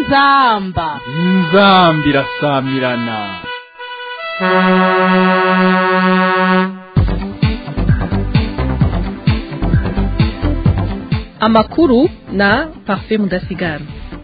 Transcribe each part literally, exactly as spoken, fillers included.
inzamba inzambi irasamirana. Amakuru na Parfait Mudasigara.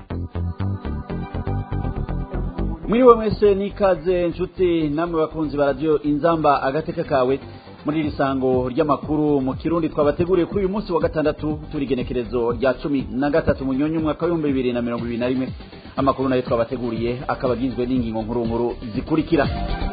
Mwiriwe mwese nikaze nshuti namwe bakunzi ba radio Inzamba agateka kawe muri risango ry'amakuru mu Kirundi twabateguriye kuri uyu munsi wa gatandatu turigenekerezo rya cumi na gatatu mu nyonyo mwaka wa bibiri na mirongo ibiri na rimwe. Amakuru nayo twabateguriye akabagizwe n'ingingo nkuru nkuru zikurikira.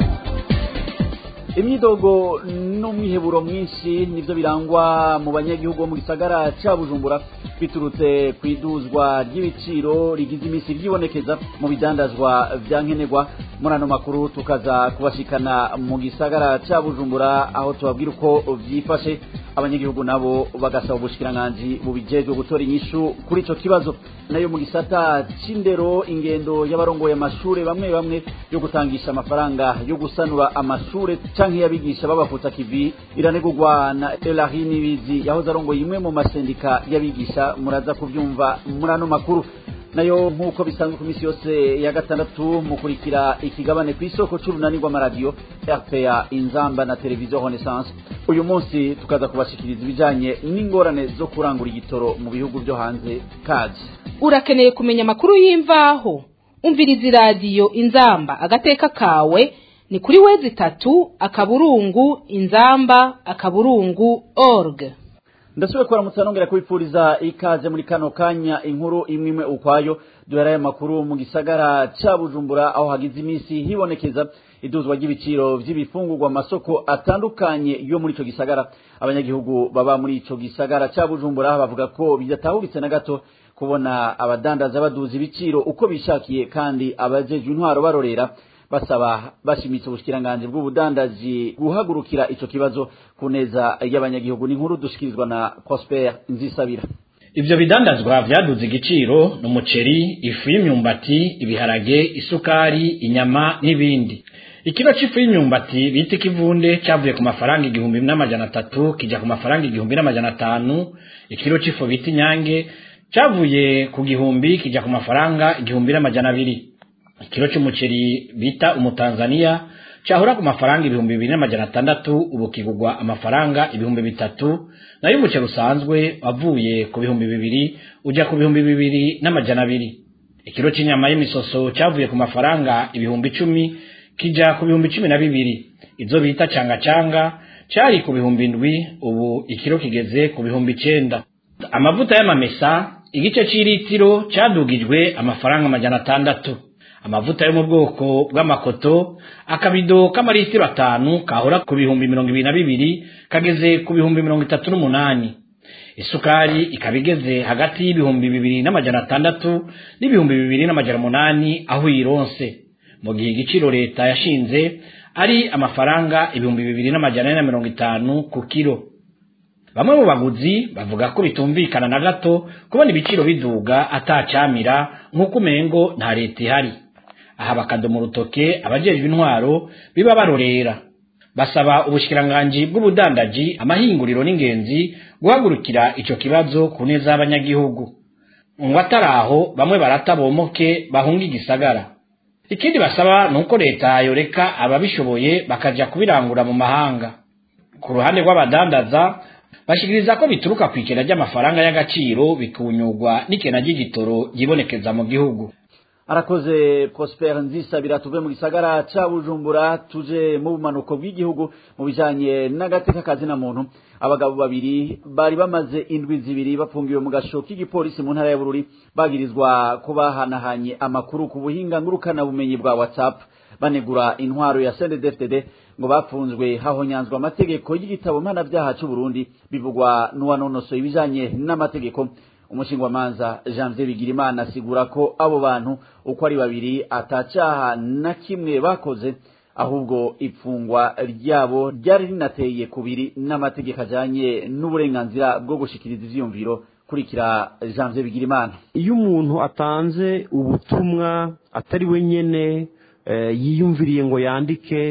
Imyidogo n'umwiheburo mwinshi nivyo birangwa mu banyagihugu mu gisagara ca Bujumbura biturutse kwiduzwa ry'ibiciro rigize imisi ryibonekeza mu bidandazwa vyankenerwa. Muri ano makuru tukaza kubashikana mu gisagara ca Bujumbura aho tubabwira uko vyifashe, abanyagihugu nabo bagasaba ubushikiranganje bubijejwe gutora inyishu kuri ico kibazo. Nayo mu gisata c'indero ingendo y'abarongoye amashure bamwe bamwe yo gutangisha amafaranga yo gusanura amashure canke yabigisha babafuta kivi iranegurwa na Elahini Bizi yahoze arongoye imwe mu masendika yabigisha. Muraza kuvyumva muri ano makuru. Nayo nkuko bisanzwe ku misi yose ya gatandatu mukurikira ikigabane kw'isoko c'urunani rw'amaradio R P A Inzamba na Televiziyo Renaissance. Uyu munsi tukaza kubashikiriza ibijanye n'ingorane zo kurangura igitoro mu bihugu byo hanze. Kaje urakeneye kumenya amakuru y'imvaho, umviriza radio Inzamba agateka kawe ni kuri wezi tatu akaburungu inzamba akaburungu org. Ndasubiye kuramutsa nongera kubipfuriza ikaze muri kano kanya inkuru imwe ukwayo. Duheraye makuru mu gisagara ca Bujumbura aho hagize imisi hibonekeza iduzwa ry'ibiciro vy'ibifungurwa amasoko atandukanye yo muri ico gisagara. Abanyagihugu baba muri ico gisagara ca Bujumbura bavuga ko bizatahuritse na gato kubona abadandaza baduza ibiciro uko bishakiye kandi abajejwe intwaro barorera. Basaba bashimitse ubushikiranganje bw'ubudandaji guhagurukira ico kibazo kuneza y'abanyagihugu. Ni nkuru dushikirizwa na Prosper Nzisabira. Ivyo bidandazwa vyaduze igiciro n'umuceri, ifu y'imyumbati, ibiharage, isukari, inyama n'ibindi. Ikiro c'ifu y'imyumbati bita kivunde cyavuye ku mafaranga igihumbi n'amajana atatu kija ku mafaranga igihumbi n'amajana atanu. Ikiro c'ifu bita inyange cyavuye ku gihumbi kija ku mafaranga igihumbi n'amajana abiri. Ikiro c'umuceri bita umutanzania cyahura ku mafaranga ibihumbi bibiri n'amajana atandatu ubu kigugwa amafaranga ibihumbi bitatu. Nayo umuceri usanzwe wavuye ku bihumbi bibiri uja ku bihumbi bibiri n'amajana abiri. Ikiro c'inyama y'imisoso cyavuye ku mafaranga ibihumbi icumi kija ku bihumbi cumi na bibiri. Izo bita canga canga cyari ku bihumbi indwi ubu ikiro kigeze ku bihumbi icenda. Amavuta y'amamesa igice c'iritiro cyadugijwe amafaranga amajana atandatu. Amavuta yo mu bwoko bw'amakoto akabido k'amaritiro atanu kahora ku bihumbi mirongo ibiri na bibiri kageze ku bihumbi mirongo itatu n'umunani. Isukari ikabigeze hagati y'ibihumbi bibiri n'amajana atandatu n'ibihumbi bibiri n'amajana umunani aho ironse, mu gihe igiciro leta yashinze ari amafaranga ibihumbi bibiri n'amajana na mirongo itanu ku kiro. Bamwe mu baguzi bavuga ko bitumvikana na gato kubona ibiciro biduga atacamira nk'uko umengo nta leta ihari. Aha bakadomo urutoke abajejwe intwaro biba barorera. Basaba ubushikiranganje bw'ubudandaji amahinguriro n'ingenzi guhagurukira ico kibazo kuneza abanyagihugu. Ngo ataraho bamwe baratabomoke bahunga igisagara. Ikindi basaba nuko leta yoreka ababishoboye bakaja kubirangura mu mahanga. Ku ruhande rw'abadandaza bashikiriza ko bituruka kwikena ry'amafaranga y'agaciro bikunyugwa n'ikena ry'igitoro yibonekeza mu gihugu. Arakoze Prosper Nzisabira. Tuve mu gisagara ca Bujumbura tuje mu bumanuko bw'igihugu mu bijanye n'agateka kazi na muntu. Abagabo babiri bari bamaze indwi zibiri bafungiwe mu gasho k'igipolisi mu ntara ya Bururi bagirizwa kuba hanahanye amakuru ku buhinga ngurukana bumenyi bwa WhatsApp banegura intwaro ya C N D D F D ngo bafunzwe hahonyanzwa amategeko y'igitabo mpanavyaha cy'u Burundi bivugwa n'uwanonosoye ibijanye n'amategeko. Umushingwamanza Janvier Bigirimana asigura ko abo bantu uko ari babiri atacaha na kimwe bakoze ahubwo ipfungwa ryabo ryari rinateye kubiri n'amategeko ajanye n'uburenganzira bwo gushikiriza ivyumviro. Kurikira Janvier Bigirimana. Iyo umuntu atanze ubutumwa atari we nyene e, yiyumviriye ngo yandike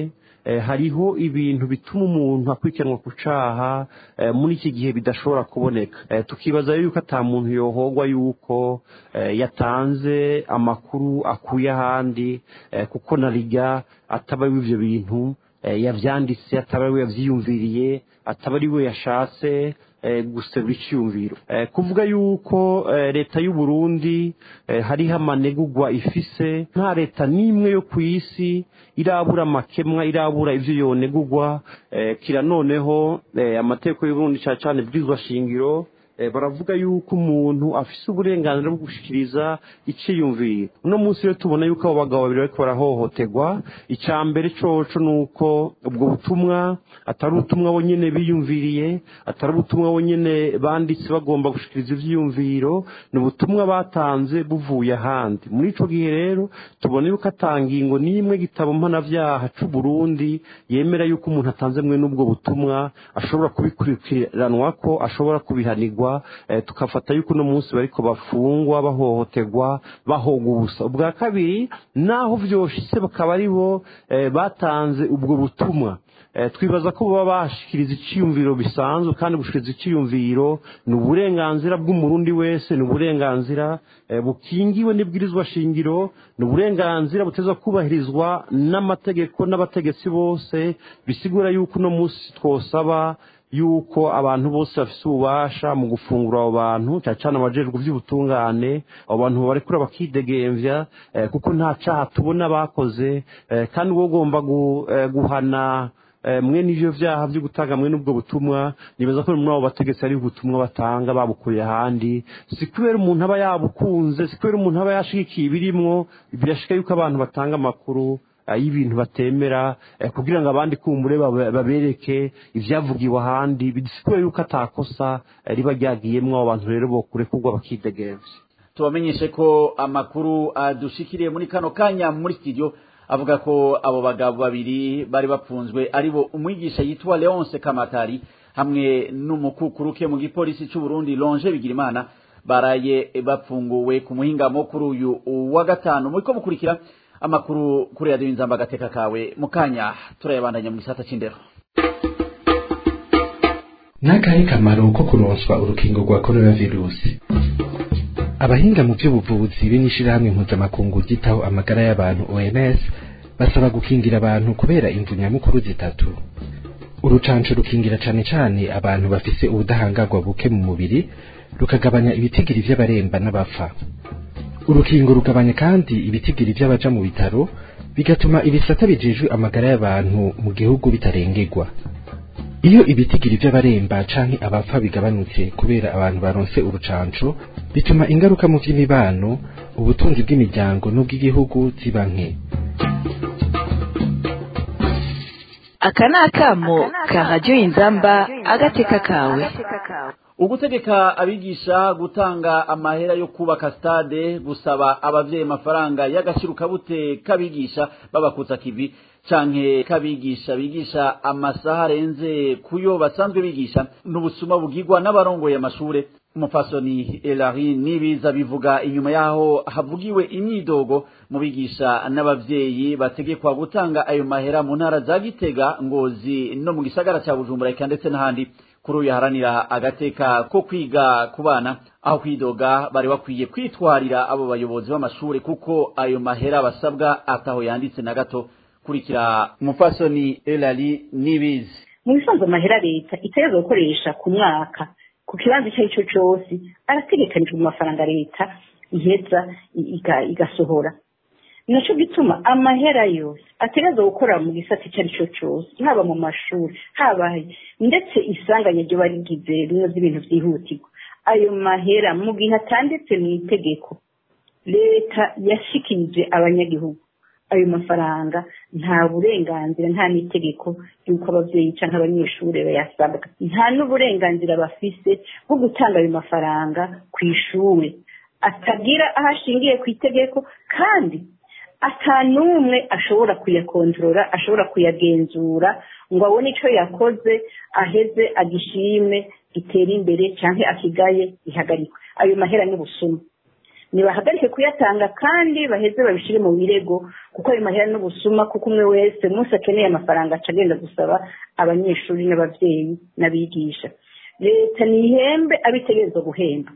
eh, hariho ibintu bituma umuntu akurikiranwa ku caha eh, muri iki gihe bidashobora kuboneka eh, tukibaza yuko ata muntu yohogwa yuko eh, yatanze amakuru akuye ahandi eh, kuko narirya ataba ivyo bintu eh, yavyanditse ataba ari we yavyiyumviriye ataba ari we yashatse gusebura icyumviro kuvuga yuko leta y'u Burundi hariho amanegurwa ifise nta leta n'imwe yo ku isi irabura amakemwa irabura ivyo yonegurwa kira noneho amategeko y'u Burundi cyane cyane bwizwa shingiro baravuga yuko umuntu afise uburenganzira bwo gushikiriza iciyumviro uno munsi rero tubona yuko abo bagabo babiri bariko barahohoterwa icambere coco nuko ubwo butumwa atari ubutumwa bonyene biyumviriye atari ubutumwa bonyene banditse bagomba gushikiriza ivyiyumviro ni ubutumwa batanze buvuye ahandi muri ico gihe rero tubona yuko atangingo n'imwe gitabo mpanavyaha c'u Burundi yemera yuko umuntu atanze mwe n'ubwo butumwa ashobora kubikurikiranwa ko ashobora kubihanirwa Eh, tukafata yuko no munsi bariko bafungwa bahohoterwa bahogwa ubusa ubwa kabiri naho vyoshitse bakaba ari bo eh, batanze ubwo butumwa eh, twibaza ko baba bashikiriza iciyumviro bisanzwe kandi gushikiriza iciyumviro ni uburenganzira bw'umurundi wese ni uburenganzira eh, bukingiwe n'ibwirizwa shingiro ni uburenganzira butezwa kubahirizwa n'amategeko n'abategetsi bose bisigura yuko no munsi twosaba yuko abantu bose bafise ububasha mu gufungura abo bantu cyane cyane abajejwe by'ubutungane abo bantu barekura bakidegemvya eh, kuko nta caha tubona bakoze eh, kandi wo ugomba gu, eh, guhana eh, mwe n'ivyo vyaha byo gutanga mwe n'ubwo butumwa nibaza ko muri abo bategetsi ari ubutumwa batanga babukuye ahandi si kubera umuntu aba yabukunze si kubera umuntu aba yashigikiye ibirimwo birashika yuko abantu batanga amakuru y'ibintu batemera kugira ngo abandi kumbure babereke ivyavugiwe ahandi bidisikure yuko atakosa riba ryagiyemwo abantu rero bokure kugwa bakidegevye tubamenyeshe ko amakuru adushikiriye muri kano kanya muri studio avuga ko abo bagabo babiri bari bapfunzwe aribo umwigisha yitwa Leonce Kamatari hamwe n'umukukuruke mu gipolisi c'u Burundi Longe Bigirimana baraye bapfunguwe ku muhingamo kuri uyu wa gatanu muriko mukurikira amakuru kuri radio Inzamba agateka kawe mukanya turayabandanya mu gisata c'indero. Nakahe kamaro ko kuronswa urukingo rwa coronavirus. Abahinga mu by'ubuvuzi b'inishirahamwe mpuzamakungu gitaho amagara y'abantu O M S basaba gukingira abantu kubera imvu nyamukuru zitatu. Urucanco rukingira cane cane abantu bafise ubudahangarwa buke mu mubiri rukagabanya ibitigiri vy'abaremba n'abapfa. Urukingo rugabanya kandi ibitigiri by'abaja mu bitaro bigatuma ibisata bijejwe amagara y'abantu mu gihugu bitarengerwa. Iyo ibitigiri by'abaremba canke abapfa bigabanutse kubera abantu baronse urucanco bituma ingaruka mu by'imibano ubutunzi bw'imiryango n'ubw'igihugu ziba nke. Akana akamo ka radio Inzamba agateka kawe. Ugutegeka abigisha gutanga amahera yo kubaka stade gusaba abavyeyi mafaranga y'agashiruka bute kabigisha babakutsa kivi canke kabigisha bigisha amasaha arenze kuyo basanzwe bigisha n'ubusuma bugirwa n'abarongoye amashure. Umupfasoni Elari Nibiza bivuga inyuma yaho havugiwe imyidogo mu bigisha n'abavyeyi bategekwa gutanga ayo mahera mu ntara za Gitega, Ngozi no mu gisagara ca Bujumbura ndetse n'ahandi. Kuri uyu haranira agateka ko kwiga ku bana aho kwidoga bari bakwiye kwitwarira abo bayobozi b'amashure kuko ayo mahera basabwa ataho yanditse na gato. Kurikira umupfasoni Elari Nibiza. Mu bisanzwe amahera leta itegerezwa gukoresha ku mwaka ku kibanza icyo ari cyo cyose arategekanijwe mu mafaranga leta iheza igasohora. Naco gituma amahera yose ategerezwa gukora mu gisata icyo ari cyo cyose haba mu mashuri haba ndetse isanganya ryo barigize bimwe by'ibintu byihutirwa. Ayo mahera mu gihe atanditse mu itegeko leta yashikirije abanyagihugu ayo mafaranga nta burenganzira nta n'itegeko yuko abavyeyi canke abanyeshure bayasabwa, nta n'uburenganzira bafise bwo gutanga ayo mafaranga kw'ishure atagira ahashingiye ku itegeko kandi atanumwe ashobora kuyakontorora ashobora kuyagenzura ngo abone ico yakoze aheze agishime gitere imbere canke akigaye ihagarikwe. Ayo mahera ni busuma nibahagarike kuyatanga kandi baheze babishire mu birego kuko ayo mahera n'ubusuma kuko umwe wese umunsi akeneye amafaranga aca agenda gusaba abanyeshuri n'abavyeyi n'abigisha leta nihembe abitegerezwa guhemba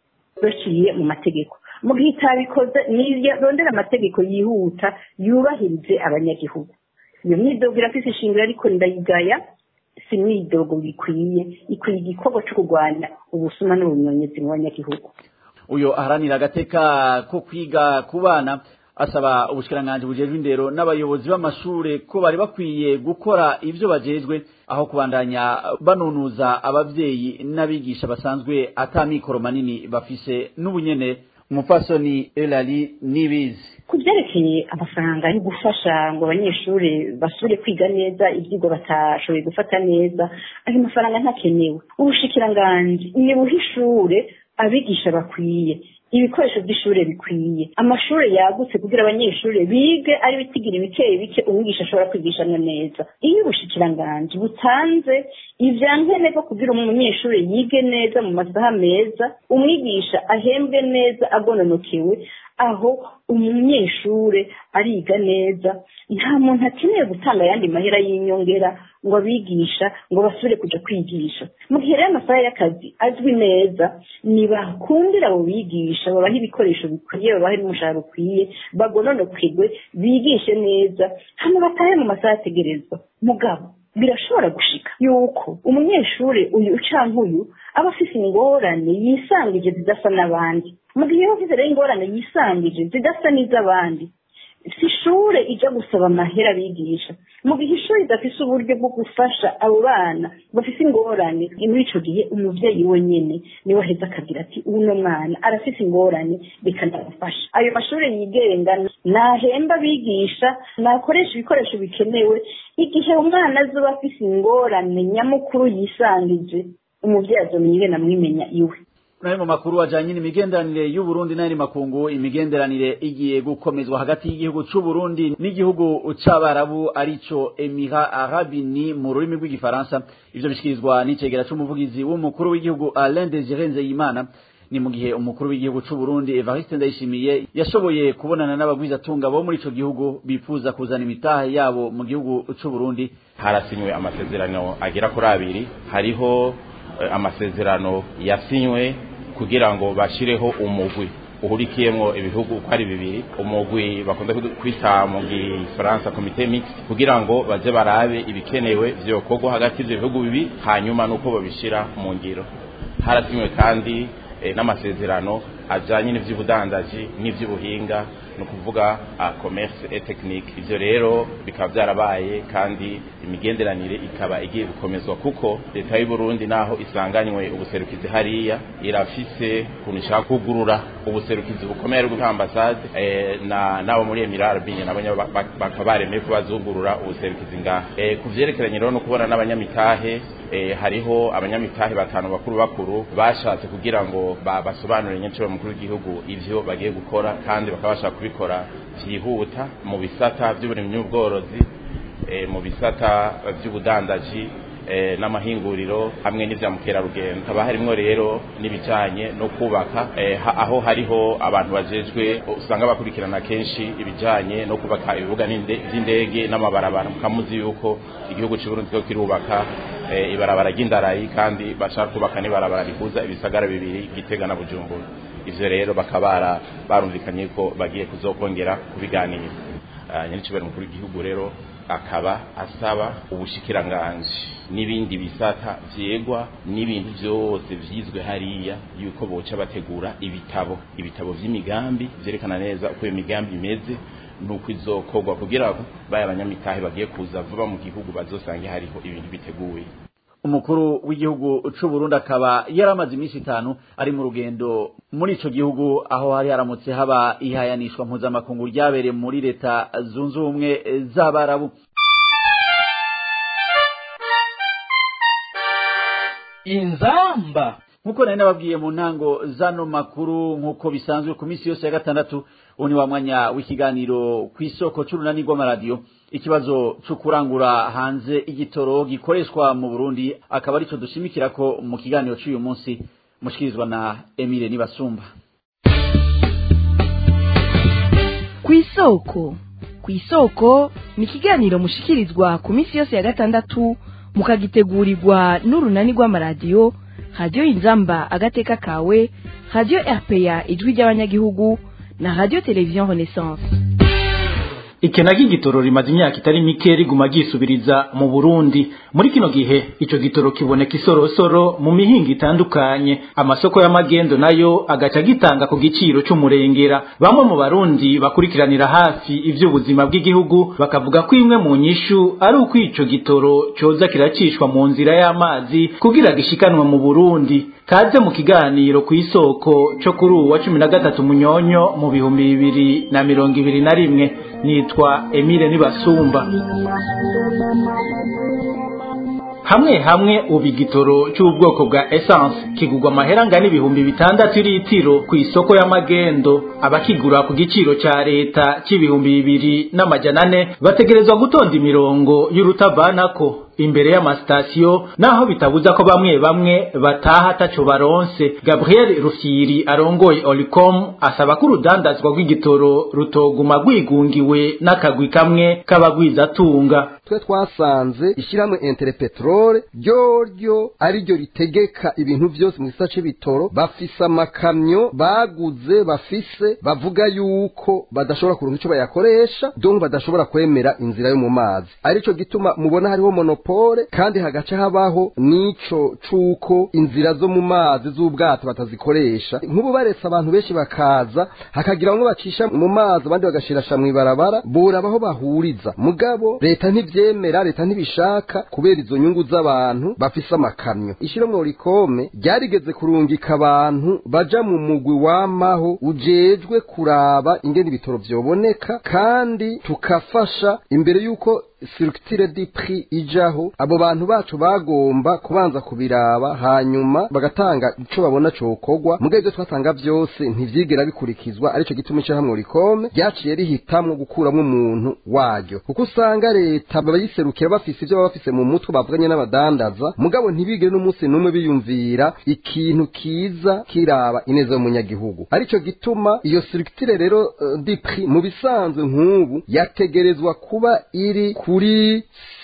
baciye mu mategeko mu gihe itabikoze nirondera amategeko yihuta yubahirize abanyagihugu iyo myidogo irafise ishingiro ariko ndayigaya si myidogo bikwiye ikwiye igikorwa cyo kurwanya ubusuma n'ubunyonyezi mu banyagihugu. Uyo aharanira agateka ko kwiga ku bana asaba ubushikiranganje bujejwe indero n'abayobozi b'amashure ko bari bakwiye gukora ivyo bajejwe aho kubandanya banonuza abavyeyi n'abigisha basanzwe atamikoro manini bafise n'ubunyene. Umupfasoni Elali Nibizi kuvyerekeye amafaranga yo gufasha ngo abanyeshuri basubire kwiga neza ivyigwa batashoboye gufata neza ayo mafaranga ntakenewe. Ubushikiranganje iyo buhishure abigisha bakwiye ibikoresho by'ishure bikwiye amashure yagutse kugira abanyeshuri bige ari bitigira ibikeye bike umwigisha ashobora kwigishana neza. Iyo ubushikiranganje butanze ivyankene ko kugira umunyeshuri yige neza mu masaha meza umwigisha ahembwe neza agononokewe aho umunyeshure ariga neza nta muntu akeneye gutanga yandi mahera y'inyongera ngo abigisha ngo basubire kuja kwigisha. Mu gihe rero amasaha y'akazi azwi neza nibakundira abo bigisha babaha ibikoresho bikwiye babahe n'umushahara ukwiye bagononokegwe bigishe neza hano batahe mu masaha ategerezwa. Mugabo birashobora gushika yuko umunyeshure uyu canke uyu aba afise ingorane yisangije zidasa n'abandi. Mu gihe yofise rero ingorane yisangije zidasa n'iz'abandi si ishure ija gusaba amahera bigisha. Mu gihe ishuri idafise uburyo bwo gufasha abo bana bafise ingorane muri ico gihe umuvyeyi wenyene niwe aheza akagira ati uno mwana arafise ingorane reka ndamufasha. Ayo mashure yigenga nahemba bigisha nakoresha ibikoresho bikenewe igihe umwana azoba afise ingorane nyamukuru yisangije umuvyeyi azomenya ingene amwimenya iwe. Nayo mu makuru ajanye n'imigenderanire y'u Burundi n'ayandi makungu imigenderanire igiye gukomezwa hagati y'igihugu c'u Burundi n'igihugu c'Abarabu arico Emirats Arabes Unis mu rurimi rw'igifaransa. Ivyo bishikirizwa n'icegera c'umuvugizi w'umukuru w'igihugu Alain Désiré Nzeyimana ni mu gihe umukuru w'igihugu c'u Burundi Evariste Ndayishimiye yashoboye kubonana n'abagwizatunga bo muri ico gihugu bifuza kuzana imitahe yabo mu gihugu c'u Burundi. Harasinywe amasezerano agera kuri abiri, hariho amasezerano yasinywe kugira ngo bashireho umugwi uhurikiyemwo ibihugu uko ari bibiri, umugwi bakunda kwita mu gifaransa comité mixte, kugira ngo baze barabe ibikenewe vyokorwa hagati y'ivyo bihugu bibi hanyuma nuko babishira mu ngiro. Harasinywe kandi e, n'amasezerano ajanye n'ivy'ubudandaji n'ivy'ubuhinga no kuvuga uh, commerce et technique. Ivyo rero bikaba byarabaye kandi imigenderanire ikaba igiye gukomezwa kuko leta y'u Burundi naho isanganywe ubuserukizi hariya irafise kunishaka kugurura ubuserukizi bukomeye bw'ambasade eh, na nabo muri Emirats Arabes Unis nabanya bakabaremeye ko bazugurura ubuserukizi ngaha. Eh, kuvyerekeranye rero no kubona n'abanyamitahe eh, hariho abanyamitahe batanu bakuru bakuru bashatse kugira ngo basobanurire nyenshuro mukuru w'igihugu ivyo bagiye gukora kandi bakabasha kubikora vyihuta mu bisata by'uburimyi n'ubworozi, e, mu bisata by'ubudandaji e, n'amahinguriro hamwe n'ivya mukerarugendo. Haba harimwo rero n'ibijanye no kubaka e, ha, aho hariho abantu bajejwe usanga bakurikirana kenshi ibijanye no kubaka ibibuga vy'indege n'amabarabara. Mukamuzi yuko igihugu c'u Burundi cyo kirubaka e, ibarabara ry'indarayi kandi bashaka kubaka n'ibarabara rihuza ibisagara bibiri Gitega na Bujumbura. Ivyo rero bakabara barumvikanye ko bagiye kuzokongera kubiganira. Uh, Nyiricibera mukuru w'igihugu rero akaba asaba ubushikiranganje n'ibindi bisata vyegwa n'ibintu vyose vyizwe hariya yuko boca bategura ibitabo ibitabo vy'imigambi vyerekana neza uko iyo migambi imeze nuko izokorwa kugira ngo baye abanyamitahe bagiye kuza vuba mu gihugu bazosange hariho ibintu biteguye. Umukuru w'igihugu c'u Burundi akaba yaramaze iminsi itanu ari mu rugendo muri ico gihugu aho hari haramutse haba ihayanishwa mpuzamakungu ryabereye muri leta zunze ubumwe z'Abarabu. Inzamba nkuko nari nababwiye mu ntango zano makuru nkuko bisanzwe ku minsi yose ya gatandatu ubu ni wa mwanya w'ikiganiro kw'isoko c'urunani rw'amaradiyo. Ikibazo cyo kurangura hanze igitoro gikoreshwa mu Burundi akaba arico dushimikira ko mu kiganiro cy'uyu munsi mushikirizwa na Emile Nibasumba. kw'isoko kw'isoko ni ikiganiro mushikirizwa ku minsi yose ya gatandatu mukagitegurirwa n'urunani rw'amaradiyo radiyo inzamba agateka kawe, radiyo R P A ijwi ry'abanyagihugu na radiyo televiziyo Renaissance. Ikena k'igitoro rimaze imyaka itari mike riguma gisubiriza mu Burundi. Muri kino gihe ico gitoro kiboneka isorosoro mu mihinga itandukanye, amasoko y'amagendo nayo agaca gitanga ku giciro c'umurengera. Bamwe mu Barundi bakurikiranira hafi ivy'ubuzima bw'igihugu bakavuga ko imwe mu nyishu ari uko ico gitoro coza kiracishwa mu nzira y'amazi kugira gishikanwe mu Burundi. Kaze mu kiganiro kw'isoko cyo kuri uwa cumi na gatatu Munyonyo mu bihumbi bibiri na mirongo ibiri na rimwe. Nitwa Emile Nibasumba. Hamwe hamwe ubu igitoro cy'ubwoko bwa essence kigurwa amahera ngana ibihumbi bitandatu litiro ku isoko y'amagendo. Abakigura ku giciro ca leta c'ibihumbi bibiri n'amajana ane bategerezwa gutonda imirongo y'urutavanako imbere y'amasitasiyo, naho bitabuza ko bamwe bamwe bataha ataco baronse. Gabriel Rufyiri arongoye Olicom asaba ko urudandazwa rw'igitoro rutoguma rwigungiwe n'akagwi kamwe k'abagwizatunga. Twe twasanze ishiramwe Interpetrol ryoryo ari ryo ritegeka ibintu byose mu gisata c'ibitoro, bafise amakamyo baguze bafise bavuga yuko badashobora kuronka ico bayakoresha, donc badashobora kwemera inzira yo mu mazi. Arico gituma mubona hariho monopole, kandi hagaca habaho nico cuko inzira zo mu mazi z'ubwato batazikoresha. Nk'ubu baretse abantu benshi bakaza hakagira bamwe bacisha mu mazi abandi bagashirasha mu ibarabara, burabaho bahuriza. Mugabo leta ntivyemera, leta ntibishaka kubera izo nyungu z'abantu bafise amakamyo. Ishiro mu Olicom ryarigeze kurungika abantu baja mu mugwi wamaho ujejwe kuraba ingene ibitoro vyoboneka, kandi tukafasha imbere yuko structure du prix ijaho. Abo bantu bacu bagomba kubanza kubiraba hanyuma bagatanga ico babona cokogwa. Mugihe byo twatanga byose ntivyigera bikurikizwa, arico gituma ico hamwe Olicom ryaciye rihitamwe gukuramwe umuntu waryo, kuko usanga leta bayiserukira bafise ivyo bafise mu mutwe bavuganye n'abadandaza, mugabo ntibigere n'umunsi numwe biyumvira ikintu kiza kiraba ineza y'umunyagihugu. Arico gituma iyo structure rero uh, du prix mu bisanzwe nk'ubu yategerezwa kuba iri kuri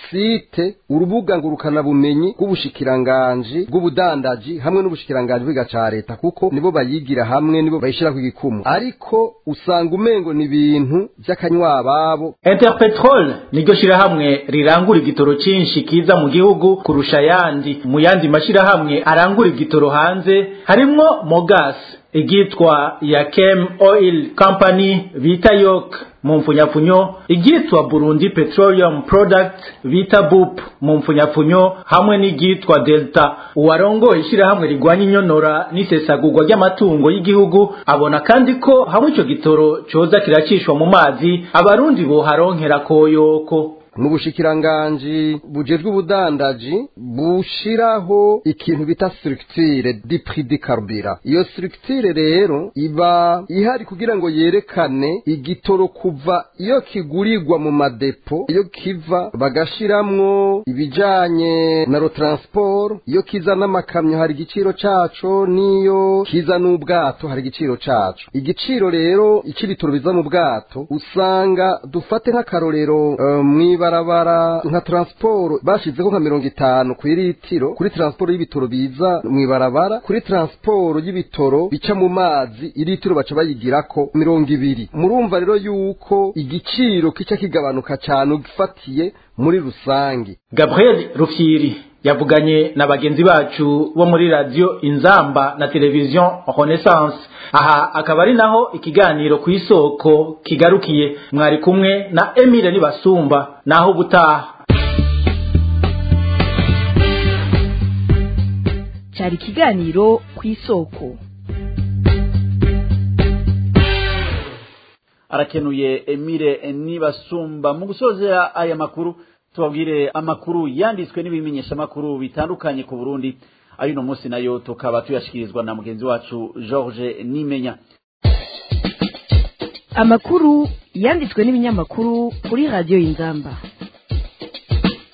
site urubuga ngurukana bumenyi bw'ubushikiranganje bw'ubudandaji hamwe n'ubushikiranganje bw'iga ca leta, kuko nibo bayigira hamwe, nibo bayishira ku gikumu. Ariko usanga umengo ni ibintu by'akanywa babo. Interpetrol niryo shira hamwe rirangura igitoro cinshi kiza mu gihugu kurusha yandi. Mu yandi mashira hamwe arangura igitoro hanze harimwo Mogas, igitwa Yakem Oil Company bita Yok mu mfunyapfunyo, igitwa Burundi Petroleum Product bita B U P mu mfunyapfunyo, hamwe n'igitwa Delta. Uwarongo ishira hamwe rigwanya inyonora n'isesagurwa ry'amatungo y'igihugu abona kandi ko hamwe ico gitoro coza kiracishwa mu mazi abarundi bo haronkera koyoko. Mu bushikiranganje bujejwe ubudandaji bushiraho ikintu bita structure du prix du carburant. Iyo structure rero iba ihari kugira ngo yerekane igitoro kuva iyo kigurirwa mu madepo, iyo kiva bagashiramwo ibijanye na ro transport, iyo kiza n'amakamyo hari igiciro caco, niyo kiza n'ubwato hari igiciro caco. Igiciro rero icibitoro biza mu bwato usanga dufate nk'akarorero uh, mwi barabara nka transport bashizeho nka mirongo itanu ku litiro kuri transport y'ibitoro biza mu ibarabara, kuri transport y'ibitoro bica mu mazi ilitiro baca bayigirako mirongo ibiri. Murumva rero yuko igiciro kica kigabanuka cyane ugifatiye muri rusangi. Gabriel Rufyiri yavuganye na bagenzi bacu bo muri radio Inzamba na televiziyo Renaissance. Aha akaba ari naho ikiganiro ku isoko kigarukiye. Mwari kumwe na Emile Nibasumba, naho gutaha. Cyari ikiganiro ku isoko. Arakenuye Emile Nibasumba. Mu gusoza aya makuru tubabwire amakuru yanditswe n'ibimenyesha makuru bitandukanye ku Burundi. Ayo no munsi nayo tukaba tuyashikirizwa na mugenzi wacu George Nimenya. Amakuru yanditswe n'ibinyamakuru kuri radio Inzamba.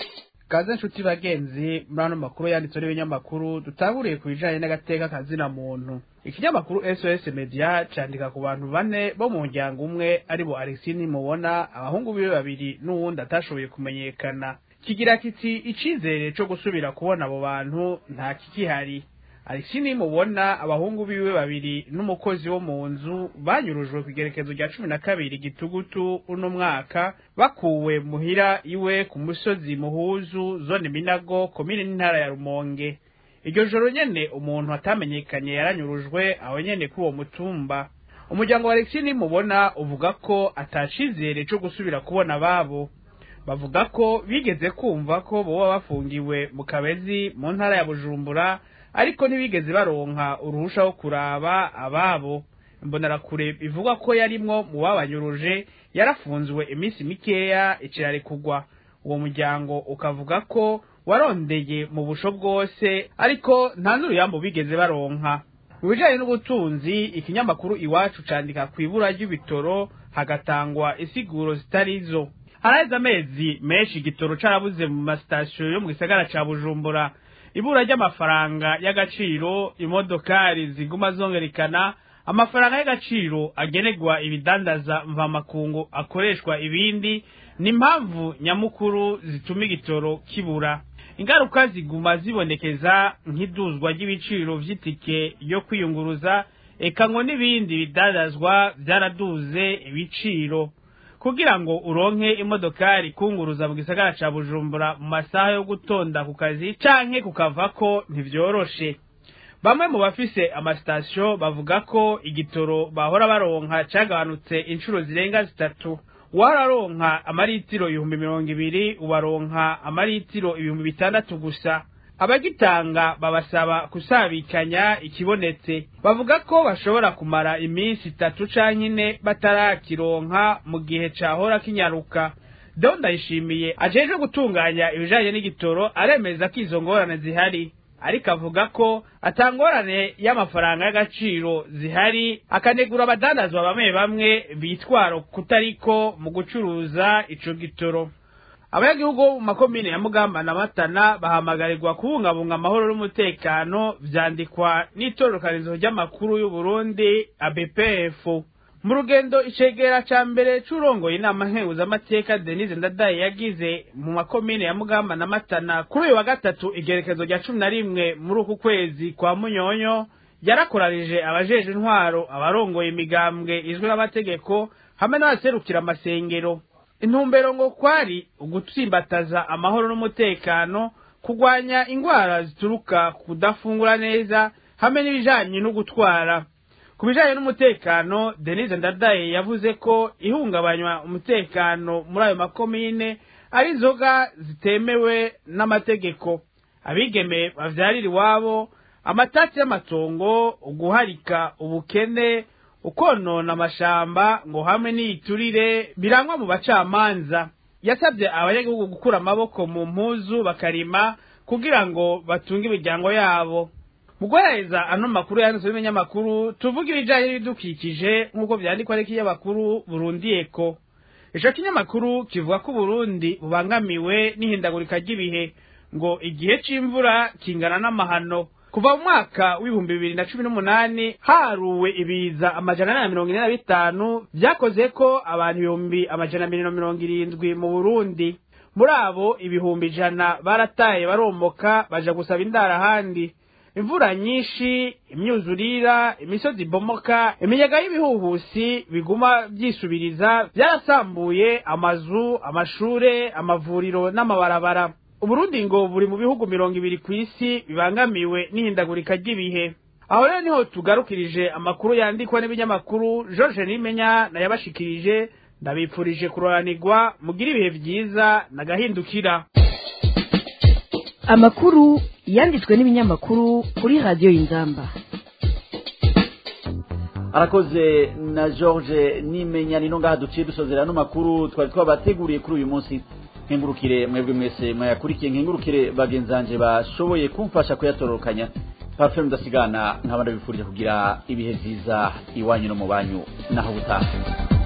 kaze nshuti bagenzi muri ano makuru yanditswe n'ibinyamakuru dutanguriye ku bijanye n'agateka kazina muntu. Ikinyamakuru S O S Media candika ku bantu bane bo mu muryango umwe aribo Alexis Nimubona, abahungu biwe babiri n'uwundi atashoboye kumenyekana. Kigira kiti icizere cyo gusubira kubona abo bantu nta kikihari. Alexis Nimubona, abahungu biwe babiri n'umukozi wo mu nzu banyurujwe ku igerekezo rya cumi na kabiri Gitugutu uno mwaka bakuwe muhira iwe ku musozi Muhuzu zone Minago komine n'intara ya Rumonge. Iryo joro nyene umuntu atamenyekanye yaranyurujwe aho nyene kuri uwo mutumba. Umuryango wa Alexis Nimubona uvuga ko atacizere cyo gusubira kubona babo. Bavuga ko bigeze kumva ko boba bafungiwe mu Kabezi mu ntara ya Bujumbura, ariko ntibigeze baronka uruhusha wo kuraba ababo. Imbonerakure bivuga ko yarimwo mu babanyuruje yarafunzwe iminsi mikeya ikirare kugwa. Uwo muryango ukavuga ko warondeye mu busho bwose ariko nta n'uruyambo bigeze baronka. Mu bijanye n'ubutunzi, ikinyamakuru Iwacu candika ku ibura ry'ibitoro hagatangwa isiguro zitarizo. Haraheze amezi menshi igitoro carabuze mu masitasiyo yo mu gisagara ca Bujumbura. Ibura ry'amafaranga y'agaciro, imodokari ziguma zongerekana, amafaranga y'agaciro agenerwa ibidandaza mvamakungu akoreshwa ibindi, ni impamvu nyamukuru zituma igitoro kibura. Ingaruka ziguma zibonekeza nk'iduzwa ry'ibiciro vy'itike yo kwiyunguruza, eka ngo n'ibindi bidandazwa vyaraduze ibiciro. Kugira ngo uronke imodokari kunguruza mu gisagara ca Bujumbura mu masaha yo gutonda ku kazi canke kukavako ntivyoroshe. Bamwe mu bafise amasitasiyo bavuga ko igitoro bahora baronka cagabanutse inshuro zirenga zitatu. Wararonka amaritiro ibihumbi mirongo ibiri ubaronka amaritiro ibihumbi bitandatu gusa. Abagitanga babasaba kusabikanya ikibonetse. Bavuga ko bashobora kumara iminsi itatu canke ine batarakironka mu gihe cahora kinyaruka. Donda Ishimiye ajeje gutunganya ibijanye n'igitoro aremeza ko izo ngorane zihari, ariko avuga ko atangorane y'amafaranga y'agaciro zihari, akanegura abadandazwa bamwe bamwe bitwaro kutariko mu gucuruza ico gitoro. Abanyagihugu mu makomine ya Mugamba na Matana bahamagarirwa kubungabunga amahoro n'umutekano, vyandikwa n'itororokanizo ry'amakuru y'u Burundi A B P F. Mu rugendo icegera ca mbere c'urongoye inama nkenguzamateka Denise Ndadaye yagize mu makomine ya Mugamba na Matana kuri uyu wa gatatu igerekezo rya cumi na rimwe muri uku kwezi kwa Munyonyo, yarakorarije abajeje intwaro, abarongoye imigambwe izwi n'amategeko hamwe n'abaserukira amasengero. Intumbero ngo kwari ugutsimbataza amahoro n'umutekano, kugwanya ingwara zituruka kudafungura neza hamwe n'ibijanye no gutwara. Ku bijanye n'umutekano, Denise Ndadaye yavuze ko ihungabanywa umutekano muri ayo makomine ari inzoga zitemewe n'amategeko, abigeme bavyarira iwabo, amatati y'amatongo, uguharika ubukene, ukonona amashamba ngo hamwe n'iturire birangwa mu bacamanza. Yasabye abanyagihugu gukura amaboko mu mpuzu bakarima kugira ngo batunge imiryango yabo. Mu guhereza ano makuru yanditswe n'ibinyamakuru, tuvuga ibijanye n'ibidukikije nk'uko vyandikwa n'ikinyamakuru Burundi Eko. Ico kinyamakuru kivuga ko Burundi bubangamiwe n'ihindagurika ry'ibihe, ngo igihe c'imvura kingana n'amahano. Kuva mu mwaka w'ibihumbi bibiri na cumi n'umunani haruwe ibiza amajana ane na mirongo ine na bitanu vyakoze ko abantu ibihumbi amajana abiri na mirongo irindwi mu Burundi. Muri abo ibihumbi ijana barataye baromoka baja gusaba indara ahandi. Imvura nyinshi, imyuzurira, imisozi bomoka, imiyaga y'ibihuhusi biguma vyisubiriza vyarasambuye amazu, amashure, amavuriro n'amabarabara. Uburundi ngo buri mu bihugu mirongo ibiri kw'isi bibangamiwe n'ihindagurika ry'ibihe. Aho rero niho tugarukirije amakuru yandikwa n'ibinyamakuru. George Nimenya na yabashikirije, ndabipfurije kuroranirwa, mugira ibihe vyiza nagahindukira. Amakuru yanditswe n'ibinyamakuru kuri Radio Inzamba. Arakoze na George Nimenya. Nino ngaha duciye dusozera no makuru twari twabateguriye kuri uyu munsi. Nkengurukire mwebwe mwese mwayakurikiye, nkengurukire bagenzanje bashoboye kumfasha kuyatororokanya. Parfum ndasigana nkabanda bifurije kugira ibihe vyiza iwanyu no mu banyu naho butaha.